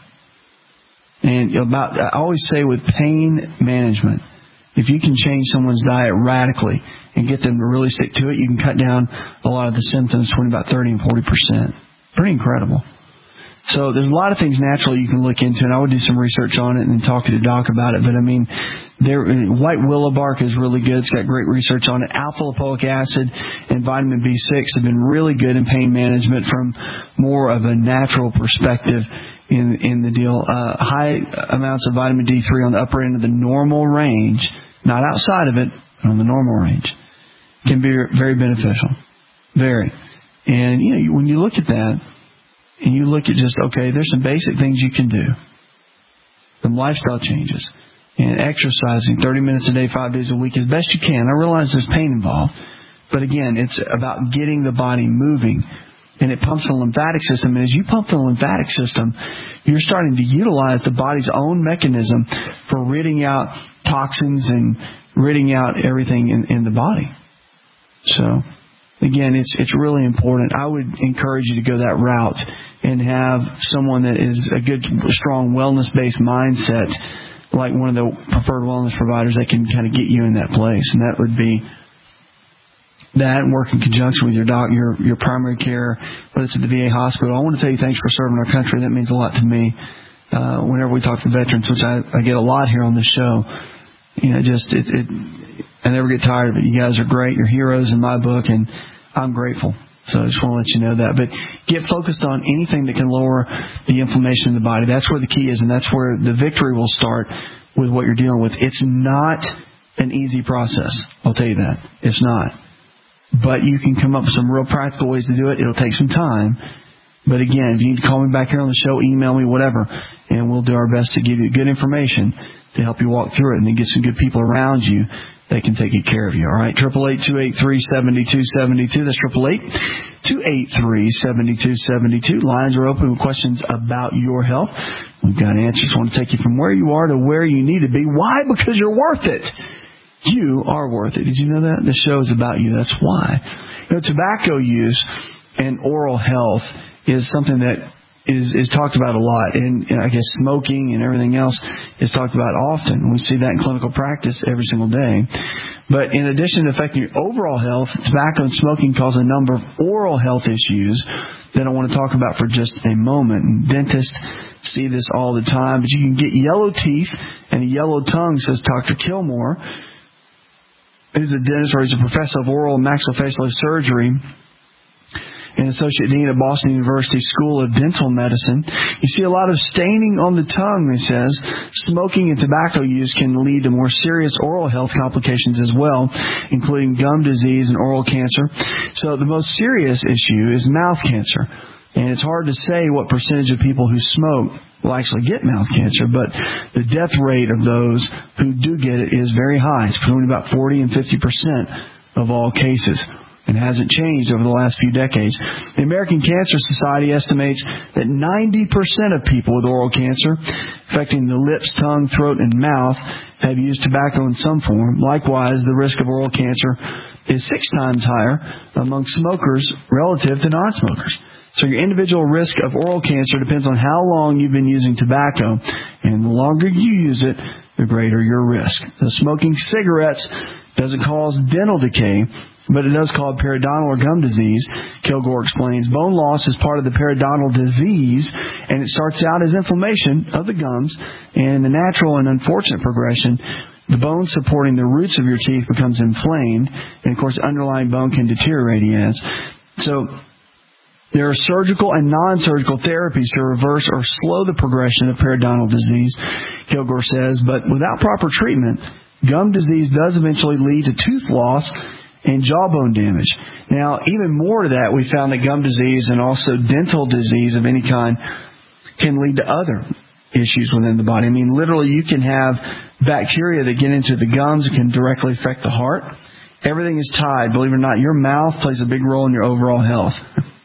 And about, I always say with pain management, if you can change someone's diet radically and get them to really stick to it, you can cut down a lot of the symptoms between about thirty and forty percent. Pretty incredible. So there's a lot of things naturally you can look into, and I would do some research on it and talk to the doc about it. But, I mean, there, white willow bark is really good. It's got great research on it. Alpha-lipoic acid and vitamin B six have been really good in pain management from more of a natural perspective in in the deal. Uh, high amounts of vitamin D three on the upper end of the normal range, not outside of it, but on the normal range, can be very beneficial. Very. And, you know, when you look at that, and you look at just, okay, there's some basic things you can do. some lifestyle changes, and exercising thirty minutes a day, five days a week as best you can. I realize there's pain involved, but again, it's about getting the body moving, and it pumps the lymphatic system. And as you pump the lymphatic system, you're starting to utilize the body's own mechanism for ridding out toxins and ridding out everything in, in the body. So, again, it's it's really important. I would encourage you to go that route and have someone that is a good, strong, wellness-based mindset, like one of the preferred wellness providers that can kind of get you in that place. And that would be that, and work in conjunction with your doc, your your primary care, whether it's at the V A hospital. I want to tell you thanks for serving our country. That means a lot to me. Uh, whenever we talk to veterans, which I, I get a lot here on the show, you know, just it, it, I never get tired of it. You guys are great. You're heroes in my book, and I'm grateful. So I just want to let you know that. But get focused on anything that can lower the inflammation in the body. That's where the key is, and that's where the victory will start with what you're dealing with. It's not an easy process. I'll tell you that. It's not. But you can come up with some real practical ways to do it. It'll take some time. But again, if you need to call me back here on the show, email me, whatever, and we'll do our best to give you good information to help you walk through it and then get some good people around you that can take good care of you. All right, eight eight eight, two eight three, seven two seven two. That's eight eight eight, two eight three, seven two seven two. Lines are open with questions about your health. We've got answers. We want to take you from where you are to where you need to be. Why? Because you're worth it. You are worth it. Did you know that? The show is about you. That's why. You know, tobacco use and oral health is something that is, is talked about a lot. And, and I guess smoking and everything else is talked about often. We see that in clinical practice every single day. But in addition to affecting your overall health, tobacco and smoking cause a number of oral health issues that I want to talk about for just a moment. And dentists see this all the time. But you can get yellow teeth and a yellow tongue, says Doctor Kilmore, who's a dentist or he's a professor of oral and maxillofacial surgery and Associate Dean at Boston University School of Dental Medicine. You see a lot of staining on the tongue, he says. Smoking and tobacco use can lead to more serious oral health complications as well, including gum disease and oral cancer. So the most serious issue is mouth cancer. And it's hard to say what percentage of people who smoke will actually get mouth cancer, but the death rate of those who do get it is very high. It's between about forty and fifty percent of all cases. And hasn't changed over the last few decades. The American Cancer Society estimates that ninety percent of people with oral cancer, affecting the lips, tongue, throat, and mouth, have used tobacco in some form. Likewise, the risk of oral cancer is six times higher among smokers relative to non-smokers. So your individual risk of oral cancer depends on how long you've been using tobacco. And the longer you use it, the greater your risk. The smoking cigarettes doesn't cause dental decay, but it does cause periodontal or gum disease. Kilgore explains bone loss is part of the periodontal disease, and it starts out as inflammation of the gums, and the natural and unfortunate progression, the bone supporting the roots of your teeth becomes inflamed, and of course, underlying bone can deteriorate, he adds. So there are surgical and non-surgical therapies to reverse or slow the progression of periodontal disease, Kilgore says, but without proper treatment, gum disease does eventually lead to tooth loss and jawbone damage. Now, even more to that, we found that gum disease and also dental disease of any kind can lead to other issues within the body. I mean, literally, you can have bacteria that get into the gums and can directly affect the heart. Everything is tied. Believe it or not, your mouth plays a big role in your overall health.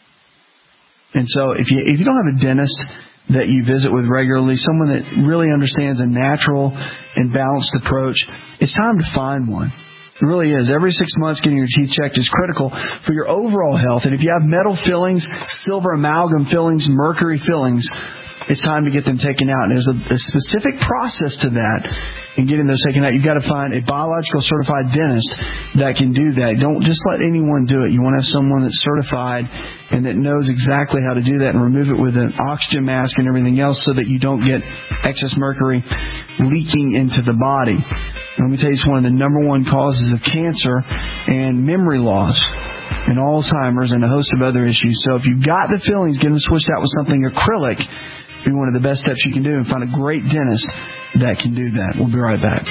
And so if you if you don't have a dentist that you visit with regularly, someone that really understands a natural and balanced approach, it's time to find one. It really is. Every six months getting your teeth checked is critical for your overall health. And if you have metal fillings, silver amalgam fillings, mercury fillings, it's time to get them taken out. And there's a, a specific process to that in getting those taken out. You've got to find a biological certified dentist that can do that. Don't just let anyone do it. You want to have someone that's certified and that knows exactly how to do that and remove it with an oxygen mask and everything else so that you don't get excess mercury leaking into the body. Let me tell you, it's one of the number one causes of cancer and memory loss and Alzheimer's and a host of other issues. So if you've got the fillings, get them switched out with something acrylic. Be one of the best steps you can do, and find a great dentist that can do that. We'll be right back.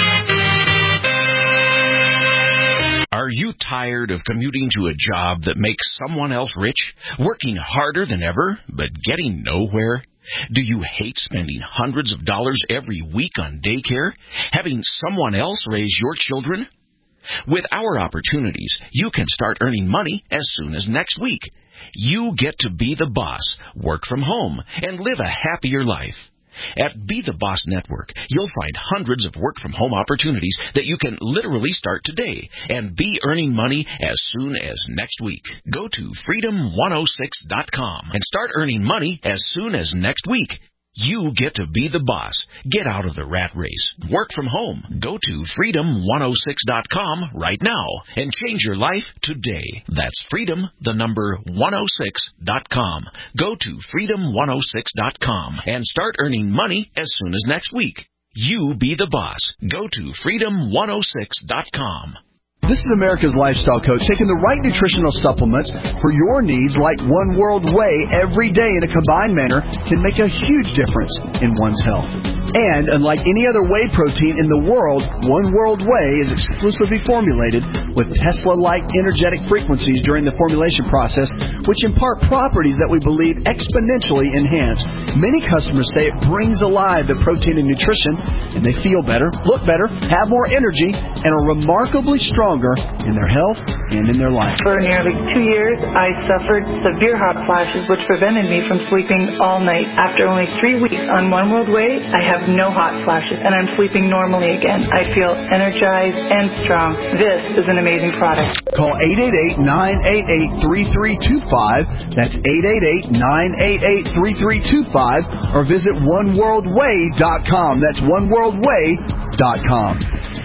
Are you tired of commuting to a job that makes someone else rich, working harder than ever, but getting nowhere? Do you hate spending hundreds of dollars every week on daycare? Having someone else raise your children? With our opportunities, you can start earning money as soon as next week. You get to be the boss, work from home, and live a happier life. At Be the Boss Network, you'll find hundreds of work-from-home opportunities that you can literally start today and be earning money as soon as next week. Go to freedom one oh six dot com and start earning money as soon as next week. You get to be the boss. Get out of the rat race. Work from home. Go to freedom one oh six dot com right now and change your life today. That's freedom, the number one oh six dot com. Go to freedom one oh six dot com and start earning money as soon as next week. You be the boss. Go to freedom one oh six dot com. This is America's Lifestyle Coach, taking the right nutritional supplements for your needs like One World Whey every day in a combined manner can make a huge difference in one's health. And unlike any other whey protein in the world, One World Whey is exclusively formulated with Tesla-like energetic frequencies during the formulation process, which impart properties that we believe exponentially enhance. Many customers say it brings alive the protein and nutrition, and they feel better, look better, have more energy, and are remarkably stronger in their health and in their life. For nearly two years, I suffered severe hot flashes, which prevented me from sleeping all night. After only three weeks on One World Whey, I have no hot flashes, and I'm sleeping normally again. I feel energized and strong. This is an amazing product. Call eight eight eight, nine eight eight, three three two five. That's eight eight eight, nine eight eight, three three two five, or visit one world whey dot com. That's one world whey dot com.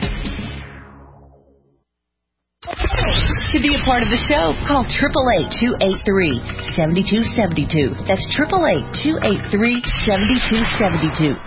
To be a part of the show, call eight eight eight, two eight three, seven two seven two. That's eight eight eight, two eight three, seven two seven two.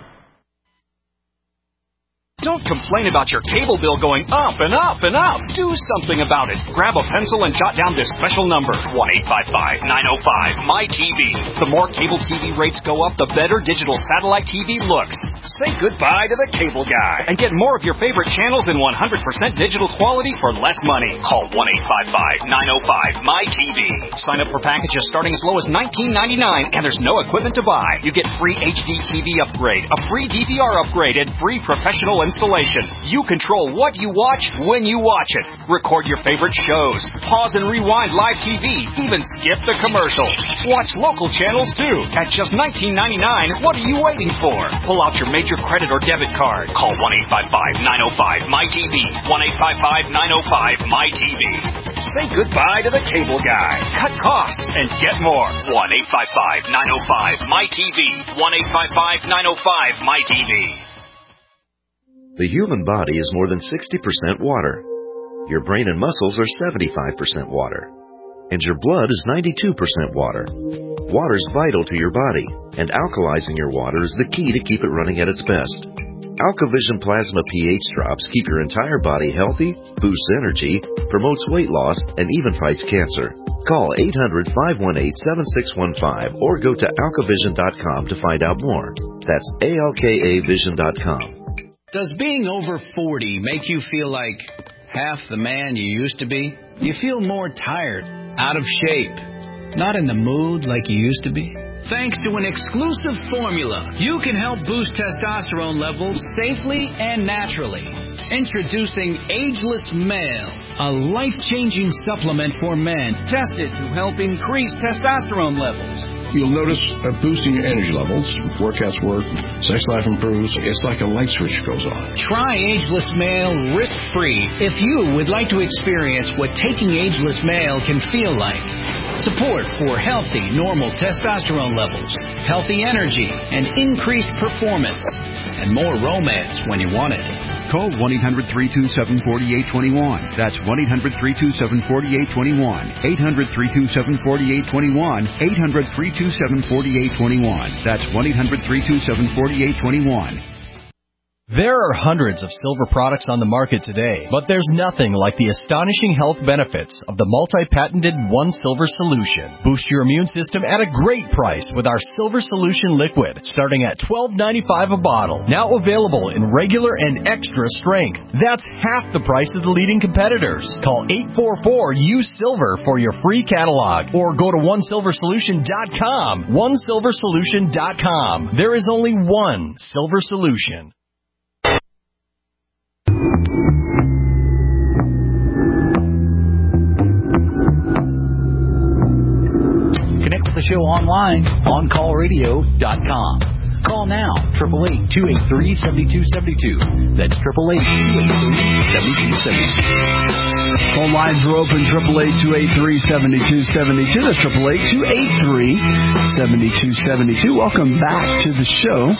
Don't complain about your cable bill going up and up and up. Do something about it. Grab a pencil and jot down this special number, one eight five five, nine oh five, M Y T V. The more cable T V rates go up, the better digital satellite T V looks. Say goodbye to the cable guy and get more of your favorite channels in one hundred percent digital quality for less money. Call one eight five five, nine oh five, M Y T V. Sign up for packages starting as low as nineteen ninety-nine, and there's no equipment to buy. You get free H D T V upgrade, a free D V R upgrade, and free professional installation. You control what you watch when you watch it. Record your favorite shows. Pause and rewind live T V. Even skip the commercials. Watch local channels too. At just nineteen ninety-nine, what are you waiting for? Pull out your major credit or debit card. Call one eight five five, nine oh five, M Y T V. one eight five five, nine oh five, M Y T V. Say goodbye to the cable guy. Cut costs and get more. one eight five five, nine oh five, M Y T V. one eight five five, nine oh five, M Y T V. The human body is more than sixty percent water. Your brain and muscles are seventy-five percent water. And your blood is ninety-two percent water. Water is vital to your body, and alkalizing your water is the key to keep it running at its best. AlkaVision Plasma pH drops keep your entire body healthy, boosts energy, promotes weight loss, and even fights cancer. Call eight hundred, five one eight, seven six one five or go to alkavision dot com to find out more. That's A L K A vision dot com. Does being over forty make you feel like half the man you used to be? You feel more tired, out of shape, not in the mood like you used to be? Thanks to an exclusive formula, you can help boost testosterone levels safely and naturally. Introducing Ageless Male, a life-changing supplement for men tested to help increase testosterone levels. You'll notice a boost in your energy levels, workouts work, sex life improves. It's like a light switch goes on. Try Ageless Male risk-free if you would like to experience what taking Ageless Male can feel like. Support for healthy, normal testosterone levels, healthy energy, and increased performance, and more romance when you want it. Call one eight hundred, three two seven, four eight two one. That's one eight hundred, three two seven, four eight two one. eight hundred, three two seven, four eight two one. eight hundred, three two seven, four eight two one. That's one eight hundred, three two seven, four eight two one. There are hundreds of silver products on the market today, but there's nothing like the astonishing health benefits of the multi-patented One Silver Solution. Boost your immune system at a great price with our Silver Solution Liquid, starting at twelve ninety-five a bottle. Now available in regular and extra strength. That's half the price of the leading competitors. Call eight four four, U S I L V E R for your free catalog, or go to one silver solution dot com. one silver solution dot com. There is only one Silver Solution. Connect with the show online, on call radio dot com. Call now, eight eight eight, two eight three, seven two seven two. That's eight eight eight, two eight three, seven two seven two. Phone lines are open, eight eight eight, two eight three, seven two seven two. That's eight eight eight, two eight three, seven two seven two. Welcome back to the show.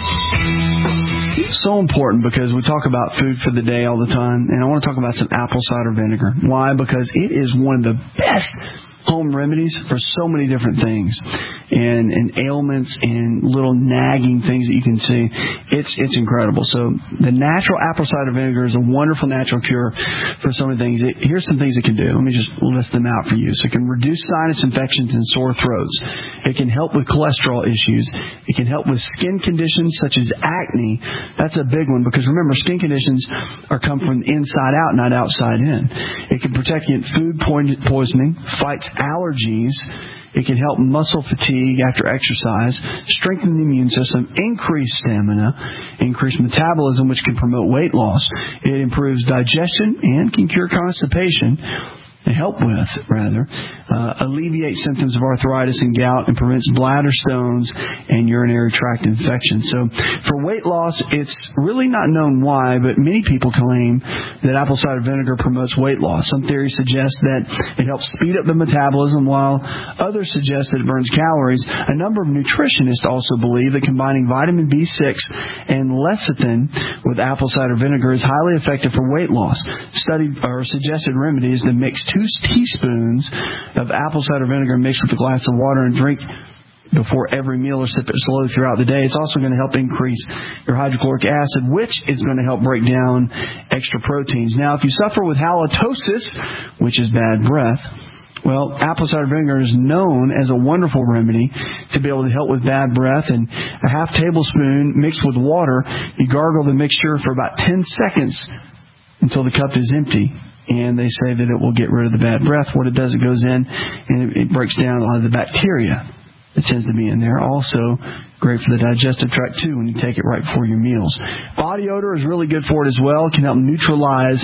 It's so important because we talk about food for the day all the time, and I want to talk about some apple cider vinegar. Why? Because it is one of the best home remedies for so many different things and, and ailments and little nagging things that you can see. It's it's incredible. So the natural apple cider vinegar is a wonderful natural cure for so many things. It, here's some things it can do. Let me just list them out for you. So it can reduce sinus infections and sore throats. It can help with cholesterol issues. It can help with skin conditions such as acne. That's a big one because remember, skin conditions are come from inside out, not outside in. It can protect you against food poisoning, fights allergies. It can help muscle fatigue after exercise, strengthen the immune system, increase stamina, increase metabolism, which can promote weight loss. It improves digestion and can cure constipation. And help with, rather, uh, alleviate symptoms of arthritis and gout and prevents bladder stones and urinary tract infections. So for weight loss, it's really not known why, but many people claim that apple cider vinegar promotes weight loss. Some theories suggest that it helps speed up the metabolism, while others suggest that it burns calories. A number of nutritionists also believe that combining vitamin B six and lecithin with apple cider vinegar is highly effective for weight loss. Studied or suggested remedy is to mix two teaspoons of apple cider vinegar mixed with a glass of water and drink before every meal or sip it slowly throughout the day. It's also going to help increase your hydrochloric acid, which is going to help break down extra proteins. Now, if you suffer with halitosis, which is bad breath, well, apple cider vinegar is known as a wonderful remedy to be able to help with bad breath. And a half tablespoon mixed with water, you gargle the mixture for about ten seconds until the cup is empty. And they say that it will get rid of the bad breath. What it does, it goes in and it, it breaks down a lot of the bacteria that tends to be in there. Also, great for the digestive tract, too, when you take it right before your meals. Body odor is really good for it as well. It can help neutralize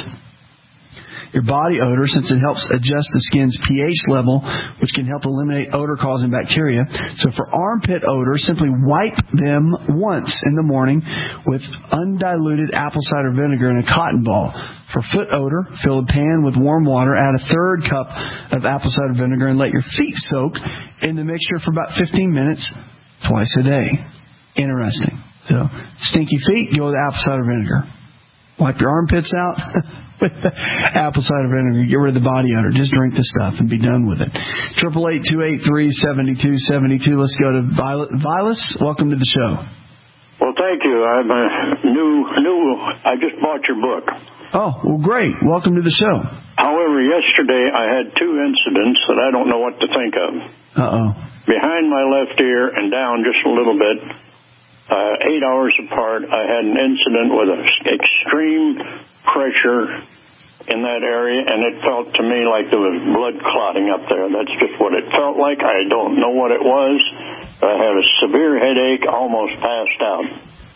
your body odor since it helps adjust the skin's pH level, which can help eliminate odor-causing bacteria. So for armpit odor, simply wipe them once in the morning with undiluted apple cider vinegar in a cotton ball. For foot odor, fill a pan with warm water, add a third cup of apple cider vinegar, and let your feet soak in the mixture for about fifteen minutes twice a day. Interesting. So, stinky feet, go with apple cider vinegar. Wipe your armpits out with apple cider vinegar. Get rid of the body odor. Just drink the stuff and be done with it. eight eight eight, two eight three, seven two seven two. Let's go to Violet. Violet, welcome to the show. Well, thank you. I'm a new, new, I just bought your book. Oh, well, great. Welcome to the show. However, yesterday I had two incidents that I don't know what to think of. Uh-oh. Behind my left ear and down just a little bit, uh, eight hours apart, I had an incident with a extreme pressure in that area, and it felt to me like there was blood clotting up there. That's just what it felt like. I don't know what it was. I had a severe headache, almost passed out,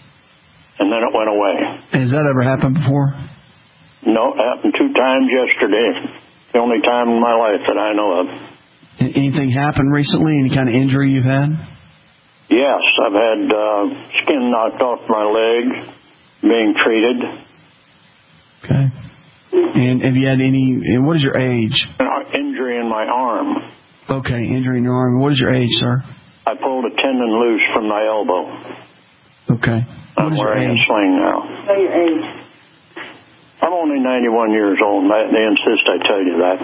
and then it went away. Has that ever happened before? No, it happened two times yesterday. The only time in my life that I know of. Anything happened recently? Any kind of injury you've had? Yes, I've had uh, skin knocked off my leg, being treated. Okay. And have you had any, and what is your age? An injury in my arm. Okay, injury in your arm. What is your age, sir? I pulled a tendon loose from my elbow. Okay. What I'm is wearing your age? a sling now. What is your age? I'm only ninety-one years old, and they insist I tell you that.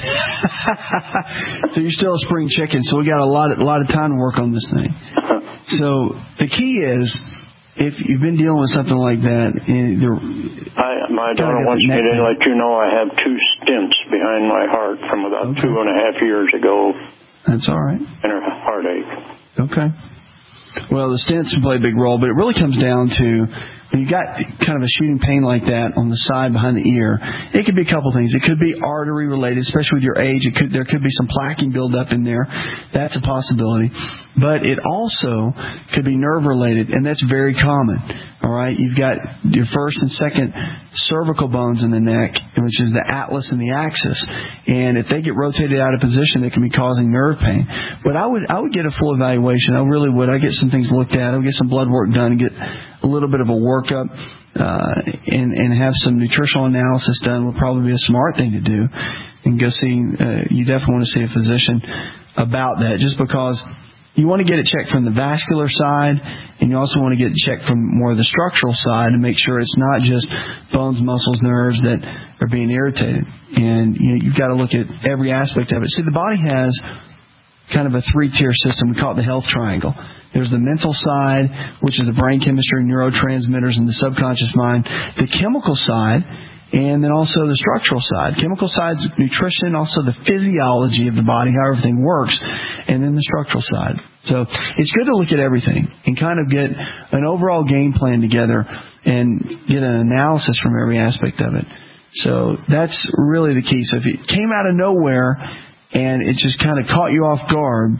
So you're still a spring chicken, so we got a lot of, a lot of time to work on this thing. So the key is, if you've been dealing with something like that, there, I, my daughter wants me to let you know I have two stents behind my heart from about okay. two and a half years ago. That's all right. And her heartache. Okay. Well, the stents play a big role, but it really comes down to when you got kind of a shooting pain like that on the side behind the ear. It could be a couple things. It could be artery related, especially with your age. It could there could be some plaquing buildup in there. That's a possibility. But it also could be nerve related, and that's very common. All right, you've got your first and second cervical bones in the neck, which is the atlas and the axis, and if they get rotated out of position, they can be causing nerve pain. But I would I would get a full evaluation. I really would. I get some things looked at. I would get some blood work done, and get a little bit of a workup, uh, and and have some nutritional analysis done. Would probably be a smart thing to do, and go see. Uh, you definitely want to see a physician about that, just because. You want to get it checked from the vascular side, and you also want to get it checked from more of the structural side to make sure it's not just bones, muscles, nerves that are being irritated. And you know, you've got to look at every aspect of it. See, the body has kind of a three-tier system. We call it the health triangle. There's the mental side, which is the brain chemistry, neurotransmitters, and the subconscious mind. The chemical side, and then also the structural side. Chemical side is nutrition, also the physiology of the body, how everything works, and then the structural side. So it's good to look at everything and kind of get an overall game plan together and get an analysis from every aspect of it. So that's really the key. So if it came out of nowhere and it just kind of caught you off guard,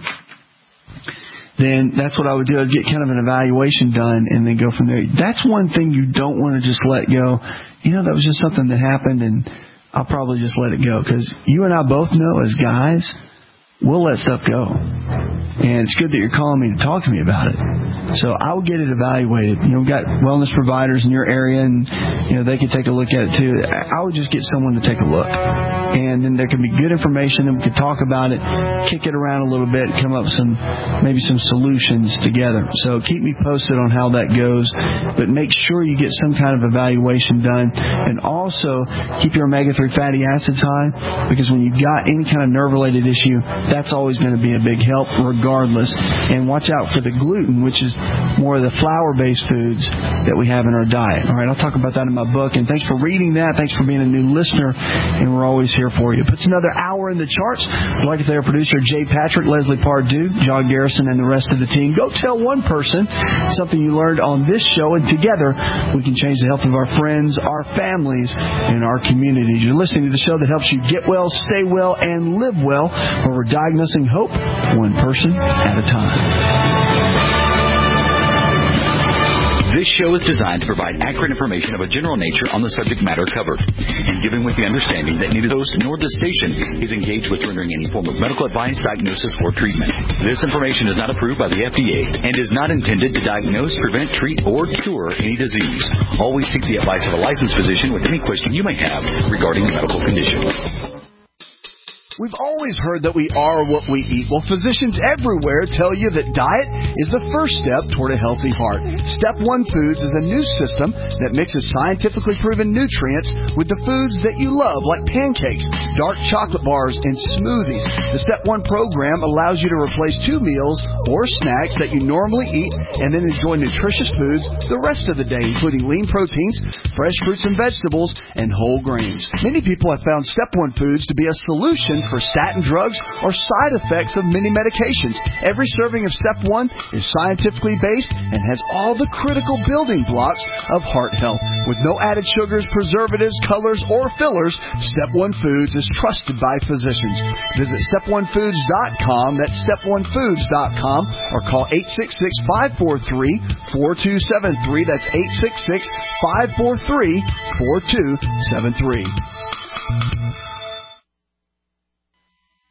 then that's what I would do. I'd get kind of an evaluation done and then go from there. That's one thing you don't want to just let go. You know, that was just something that happened, and I'll probably just let it go. Because you and I both know as guys, we'll let stuff go. And it's good that you're calling me to talk to me about it. So I will get it evaluated. You know, we've got wellness providers in your area, and, you know, they can take a look at it too. I would just get someone to take a look. And then there can be good information, and we could talk about it, kick it around a little bit, come up with some, maybe some solutions together. So keep me posted on how that goes. But make sure you get some kind of evaluation done. And also keep your omega three fatty acids high, because when you've got any kind of nerve-related issue, that's always going to be a big help regardless. And watch out for the gluten, which is more of the flour-based foods that we have in our diet. All right, I'll talk about that in my book. And thanks for reading that. Thanks for being a new listener. And we're always here for you. Puts another hour in the charts. I'd like to thank our producer, Jay Patrick, Leslie Pardue, John Garrison, and the rest of the team. Go tell one person something you learned on this show, and together we can change the health of our friends, our families, and our communities. You're listening to the show that helps you get well, stay well, and live well, where we're diagnosing hope one person at a time. This show is designed to provide accurate information of a general nature on the subject matter covered, and given with the understanding that neither the host nor the station is engaged with rendering any form of medical advice, diagnosis, or treatment. This information is not approved by the F D A and is not intended to diagnose, prevent, treat, or cure any disease. Always seek the advice of a licensed physician with any question you may have regarding a medical condition. We've always heard that we are what we eat. Well, physicians everywhere tell you that diet is the first step toward a healthy heart. Step One Foods is a new system that mixes scientifically proven nutrients with the foods that you love, like pancakes, dark chocolate bars, and smoothies. The Step One program allows you to replace two meals or snacks that you normally eat and then enjoy nutritious foods the rest of the day, including lean proteins, fresh fruits and vegetables, and whole grains. Many people have found Step One Foods to be a solution for statin drugs or side effects of many medications. Every serving of Step One is scientifically based and has all the critical building blocks of heart health. With no added sugars, preservatives, colors, or fillers, Step One Foods is trusted by physicians. Visit step one foods dot com, that's step one foods dot com, or call eight six six, five four three, four two seven three. That's eight six six, five four three, four two seven three.